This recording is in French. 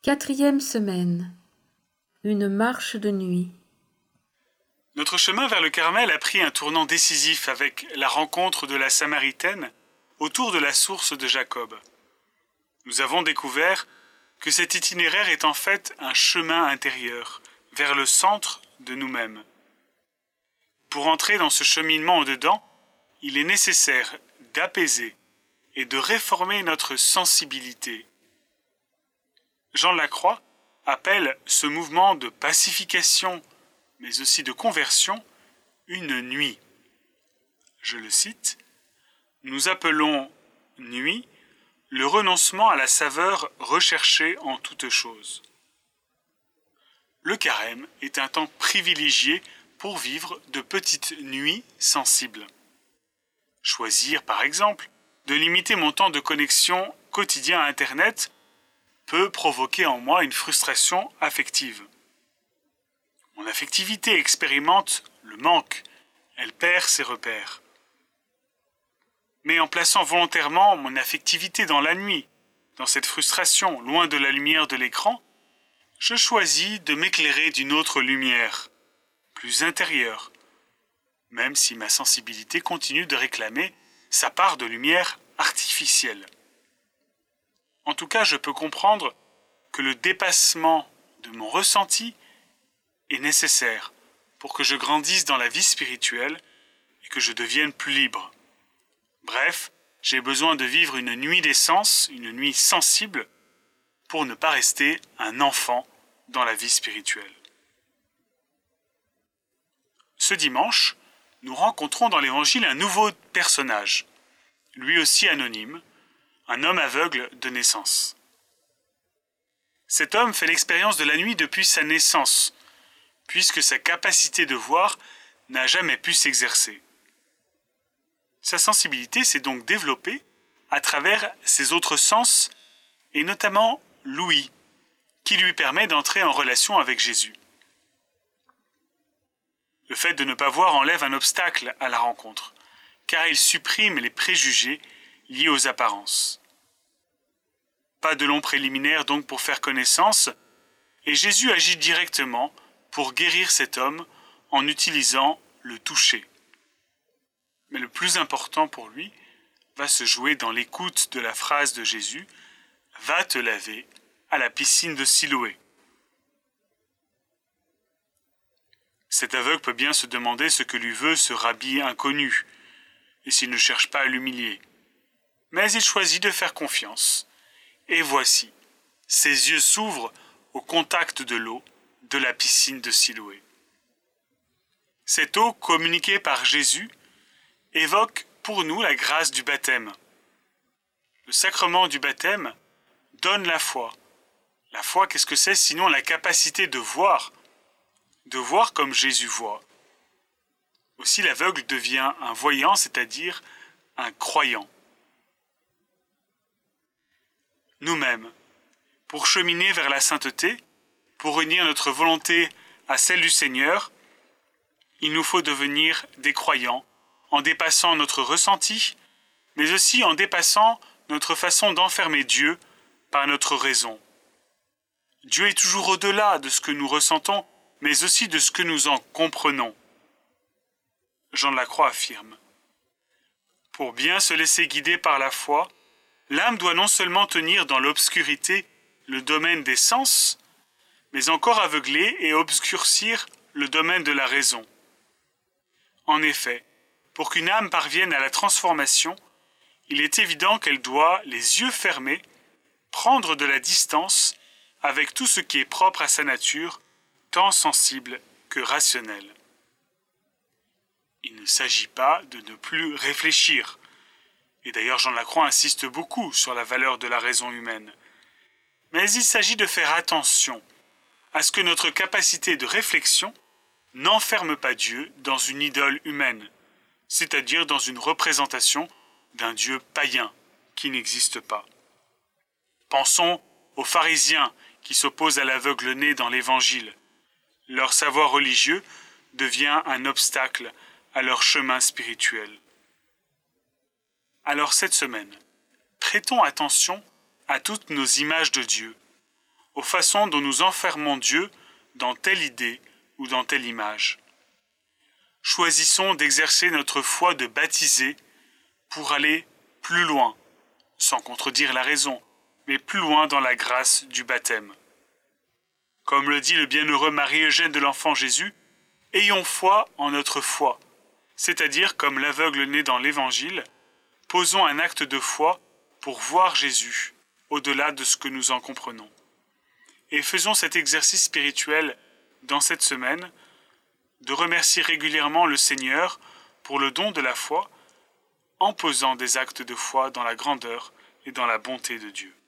Quatrième semaine. Une marche de nuit. Notre chemin vers le Carmel a pris un tournant décisif avec la rencontre de la Samaritaine autour de la source de Jacob. Nous avons découvert que cet itinéraire est en fait un chemin intérieur vers le centre de nous-mêmes. Pour entrer dans ce cheminement au-dedans, il est nécessaire d'apaiser et de réformer notre sensibilité. Jean Lacroix appelle ce mouvement de pacification, mais aussi de conversion, une nuit. Je le cite, « Nous appelons nuit le renoncement à la saveur recherchée en toute chose. » Le carême est un temps privilégié pour vivre de petites nuits sensibles. Choisir, par exemple, de limiter mon temps de connexion quotidien à Internet peut provoquer en moi une frustration affective. Mon affectivité expérimente le manque, elle perd ses repères. Mais en plaçant volontairement mon affectivité dans la nuit, dans cette frustration, loin de la lumière de l'écran, je choisis de m'éclairer d'une autre lumière, plus intérieure, même si ma sensibilité continue de réclamer sa part de lumière artificielle. En tout cas, je peux comprendre que le dépassement de mon ressenti est nécessaire pour que je grandisse dans la vie spirituelle et que je devienne plus libre. Bref, j'ai besoin de vivre une nuit des sens, une nuit sensible, pour ne pas rester un enfant dans la vie spirituelle. Ce dimanche, nous rencontrons dans l'Évangile un nouveau personnage, lui aussi anonyme, un homme aveugle de naissance. Cet homme fait l'expérience de la nuit depuis sa naissance, puisque sa capacité de voir n'a jamais pu s'exercer. Sa sensibilité s'est donc développée à travers ses autres sens, et notamment l'ouïe, qui lui permet d'entrer en relation avec Jésus. Le fait de ne pas voir enlève un obstacle à la rencontre, car il supprime les préjugés liés aux apparences. Pas de long préliminaire donc pour faire connaissance, et Jésus agit directement pour guérir cet homme en utilisant le toucher. Mais le plus important pour lui va se jouer dans l'écoute de la phrase de Jésus « Va te laver à la piscine de Siloé ». Cet aveugle peut bien se demander ce que lui veut ce rabbi inconnu, et s'il ne cherche pas à l'humilier. Mais il choisit de faire confiance. Et voici, ses yeux s'ouvrent au contact de l'eau de la piscine de Siloé. Cette eau communiquée par Jésus évoque pour nous la grâce du baptême. Le sacrement du baptême donne la foi. La foi, qu'est-ce que c'est sinon la capacité de voir comme Jésus voit. Aussi l'aveugle devient un voyant, c'est-à-dire un croyant. Nous-mêmes, pour cheminer vers la sainteté, pour unir notre volonté à celle du Seigneur, il nous faut devenir des croyants en dépassant notre ressenti, mais aussi en dépassant notre façon d'enfermer Dieu par notre raison. Dieu est toujours au-delà de ce que nous ressentons, mais aussi de ce que nous en comprenons. Jean Lacroix affirme « Pour bien se laisser guider par la foi, l'âme doit non seulement tenir dans l'obscurité le domaine des sens, mais encore aveugler et obscurcir le domaine de la raison. En effet, pour qu'une âme parvienne à la transformation, il est évident qu'elle doit, les yeux fermés, prendre de la distance avec tout ce qui est propre à sa nature, tant sensible que rationnel. Il ne s'agit pas de ne plus réfléchir. Et d'ailleurs, Jean Lacroix insiste beaucoup sur la valeur de la raison humaine. Mais il s'agit de faire attention à ce que notre capacité de réflexion n'enferme pas Dieu dans une idole humaine, c'est-à-dire dans une représentation d'un Dieu païen qui n'existe pas. Pensons aux pharisiens qui s'opposent à l'aveugle-né dans l'Évangile. Leur savoir religieux devient un obstacle à leur chemin spirituel. Alors cette semaine, prêtons attention à toutes nos images de Dieu, aux façons dont nous enfermons Dieu dans telle idée ou dans telle image. Choisissons d'exercer notre foi de baptisé pour aller plus loin, sans contredire la raison, mais plus loin dans la grâce du baptême. Comme le dit le bienheureux Marie-Eugène de l'Enfant Jésus, ayons foi en notre foi, c'est-à-dire comme l'aveugle né dans l'Évangile, posons un acte de foi pour voir Jésus, au-delà de ce que nous en comprenons. Et faisons cet exercice spirituel dans cette semaine, de remercier régulièrement le Seigneur pour le don de la foi, en posant des actes de foi dans la grandeur et dans la bonté de Dieu.